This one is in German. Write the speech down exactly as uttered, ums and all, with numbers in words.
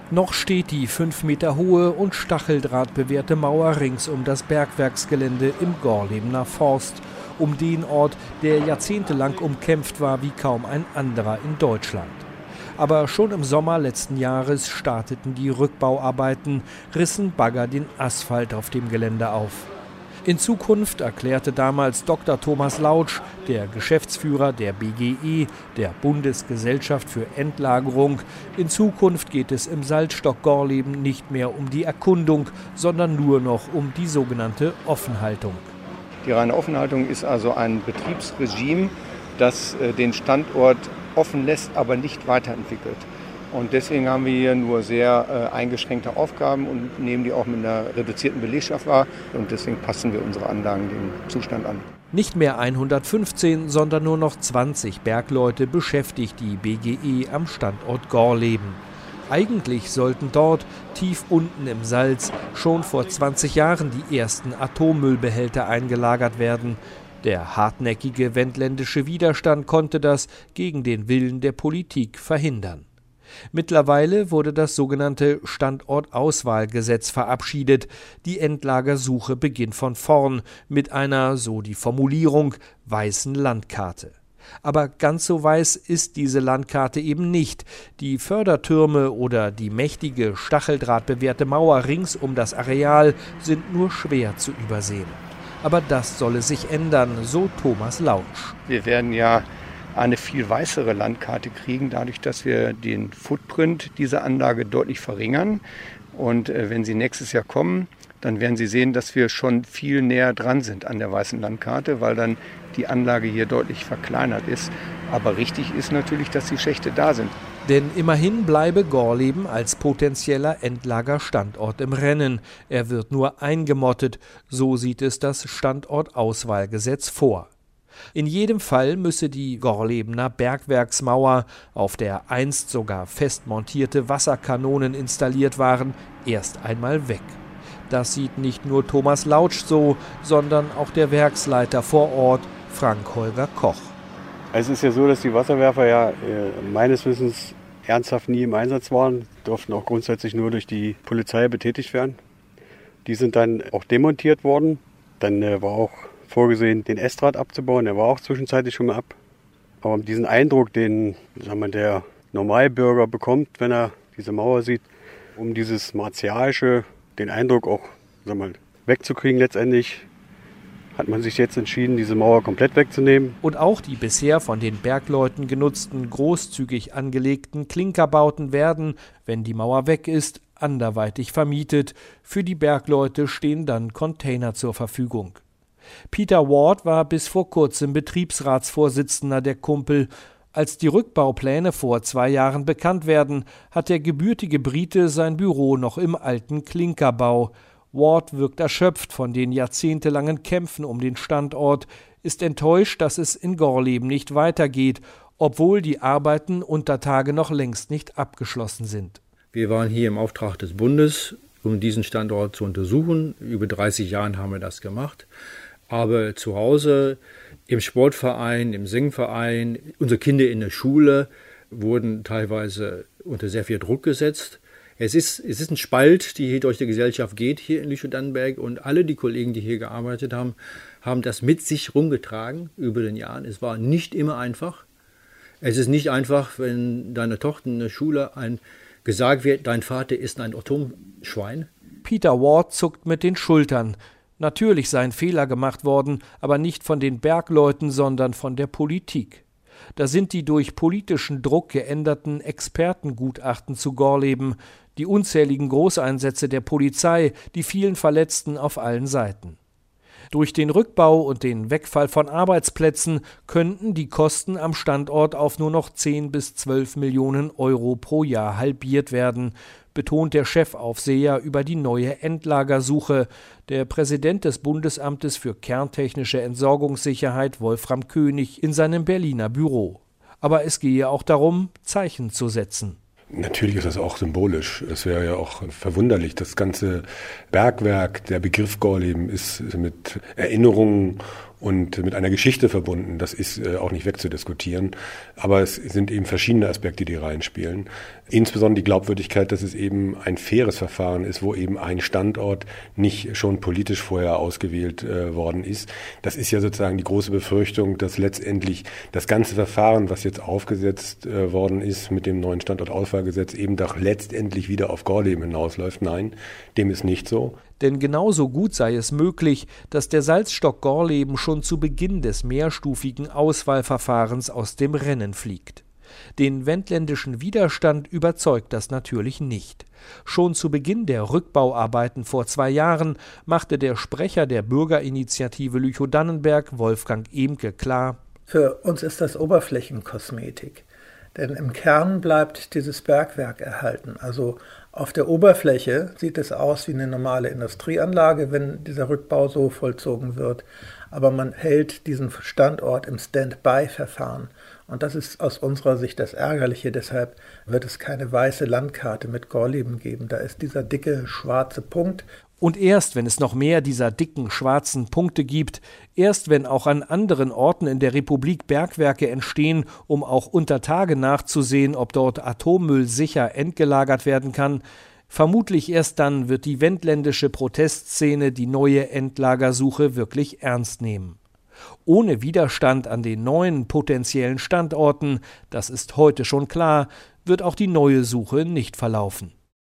Noch steht die fünf Meter hohe und stacheldrahtbewehrte Mauer rings um das Bergwerksgelände im Gorlebener Forst, um den Ort, der jahrzehntelang umkämpft war wie kaum ein anderer in Deutschland. Aber schon im Sommer letzten Jahres starteten die Rückbauarbeiten, rissen Bagger den Asphalt auf dem Gelände auf. In Zukunft, erklärte damals Doktor Thomas Lautsch, der Geschäftsführer der B G E, der Bundesgesellschaft für Endlagerung, in Zukunft geht es im Salzstock Gorleben nicht mehr um die Erkundung, sondern nur noch um die sogenannte Offenhaltung. Die reine Offenhaltung ist also ein Betriebsregime, das den Standort offen lässt, aber nicht weiterentwickelt. Und deswegen haben wir hier nur sehr äh, eingeschränkte Aufgaben und nehmen die auch mit einer reduzierten Belegschaft wahr. Und deswegen passen wir unsere Anlagen dem Zustand an. Nicht mehr hundertfünfzehn, sondern nur noch zwanzig Bergleute beschäftigt die B G E am Standort Gorleben. Eigentlich sollten dort, tief unten im Salz, schon vor zwanzig Jahren die ersten Atommüllbehälter eingelagert werden. Der hartnäckige wendländische Widerstand konnte das gegen den Willen der Politik verhindern. Mittlerweile wurde das sogenannte Standortauswahlgesetz verabschiedet. Die Endlagersuche beginnt von vorn mit einer, so die Formulierung, weißen Landkarte. Aber ganz so weiß ist diese Landkarte eben nicht. Die Fördertürme oder die mächtige stacheldrahtbewehrte Mauer rings um das Areal sind nur schwer zu übersehen. Aber das solle sich ändern, so Thomas Lautsch. Wir werden ja eine viel weißere Landkarte kriegen, dadurch, dass wir den Footprint dieser Anlage deutlich verringern. Und äh, wenn Sie nächstes Jahr kommen, dann werden Sie sehen, dass wir schon viel näher dran sind an der weißen Landkarte, weil dann die Anlage hier deutlich verkleinert ist. Aber richtig ist natürlich, dass die Schächte da sind. Denn immerhin bleibe Gorleben als potenzieller Endlagerstandort im Rennen. Er wird nur eingemottet, so sieht es das Standortauswahlgesetz vor. In jedem Fall müsse die Gorlebener Bergwerksmauer, auf der einst sogar fest montierte Wasserkanonen installiert waren, erst einmal weg. Das sieht nicht nur Thomas Lautsch so, sondern auch der Werksleiter vor Ort, Frank-Holger Koch. Es ist ja so, dass die Wasserwerfer ja äh, meines Wissens ernsthaft nie im Einsatz waren, durften auch grundsätzlich nur durch die Polizei betätigt werden. Die sind dann auch demontiert worden. Dann äh, war auch vorgesehen, den Estrad abzubauen. Der war auch zwischenzeitlich schon mal ab. Aber diesen Eindruck, den sagen wir, der Normalbürger bekommt, wenn er diese Mauer sieht, um dieses Martialische, den Eindruck auch sagen wir, wegzukriegen letztendlich, hat man sich jetzt entschieden, diese Mauer komplett wegzunehmen. Und auch die bisher von den Bergleuten genutzten, großzügig angelegten Klinkerbauten werden, wenn die Mauer weg ist, anderweitig vermietet. Für die Bergleute stehen dann Container zur Verfügung. Peter Ward war bis vor kurzem Betriebsratsvorsitzender der Kumpel. Als die Rückbaupläne vor zwei Jahren bekannt werden, hat der gebürtige Brite sein Büro noch im alten Klinkerbau. Ward wirkt erschöpft von den jahrzehntelangen Kämpfen um den Standort, ist enttäuscht, dass es in Gorleben nicht weitergeht, obwohl die Arbeiten unter Tage noch längst nicht abgeschlossen sind. Wir waren hier im Auftrag des Bundes, um diesen Standort zu untersuchen. Über dreißig Jahren haben wir das gemacht. Aber zu Hause, im Sportverein, im Singverein, unsere Kinder in der Schule wurden teilweise unter sehr viel Druck gesetzt. Es ist, es ist ein Spalt, die hier durch die Gesellschaft geht, hier in Lüchow-Dannenberg. Und alle die Kollegen, die hier gearbeitet haben, haben das mit sich rumgetragen über den Jahren. Es war nicht immer einfach. Es ist nicht einfach, wenn deiner Tochter in der Schule ein, gesagt wird, dein Vater ist ein Atomschwein. Peter Ward zuckt mit den Schultern. Natürlich seien Fehler gemacht worden, aber nicht von den Bergleuten, sondern von der Politik. Da sind die durch politischen Druck geänderten Expertengutachten zu Gorleben, die unzähligen Großeinsätze der Polizei, die vielen Verletzten auf allen Seiten. Durch den Rückbau und den Wegfall von Arbeitsplätzen könnten die Kosten am Standort auf nur noch zehn bis zwölf Millionen Euro pro Jahr halbiert werden, betont der Chefaufseher über die neue Endlagersuche, der Präsident des Bundesamtes für kerntechnische Entsorgungssicherheit Wolfram König in seinem Berliner Büro. Aber es gehe auch darum, Zeichen zu setzen. Natürlich ist das auch symbolisch. Es wäre ja auch verwunderlich. Das ganze Bergwerk, der Begriff Gorleben ist mit Erinnerungen und mit einer Geschichte verbunden. Das ist auch nicht wegzudiskutieren. Aber es sind eben verschiedene Aspekte, die reinspielen. Insbesondere die Glaubwürdigkeit, dass es eben ein faires Verfahren ist, wo eben ein Standort nicht schon politisch vorher ausgewählt äh, worden ist. Das ist ja sozusagen die große Befürchtung, dass letztendlich das ganze Verfahren, was jetzt aufgesetzt äh, worden ist mit dem neuen Standortauswahlgesetz, eben doch letztendlich wieder auf Gorleben hinausläuft. Nein, dem ist nicht so. Denn genauso gut sei es möglich, dass der Salzstock Gorleben schon zu Beginn des mehrstufigen Auswahlverfahrens aus dem Rennen fliegt. Den wendländischen Widerstand überzeugt das natürlich nicht. Schon zu Beginn der Rückbauarbeiten vor zwei Jahren machte der Sprecher der Bürgerinitiative Lüchow-Dannenberg, Wolfgang Ehmke, klar: Für uns ist das Oberflächenkosmetik. Denn im Kern bleibt dieses Bergwerk erhalten. Also auf der Oberfläche sieht es aus wie eine normale Industrieanlage, wenn dieser Rückbau so vollzogen wird. Aber man hält diesen Standort im Stand-by-Verfahren. Und das ist aus unserer Sicht das Ärgerliche. Deshalb wird es keine weiße Landkarte mit Gorleben geben. Da ist dieser dicke schwarze Punkt. Und erst, wenn es noch mehr dieser dicken, schwarzen Punkte gibt, erst wenn auch an anderen Orten in der Republik Bergwerke entstehen, um auch unter Tage nachzusehen, ob dort Atommüll sicher entgelagert werden kann, vermutlich erst dann wird die wendländische Protestszene die neue Endlagersuche wirklich ernst nehmen. Ohne Widerstand an den neuen potenziellen Standorten, das ist heute schon klar, wird auch die neue Suche nicht verlaufen.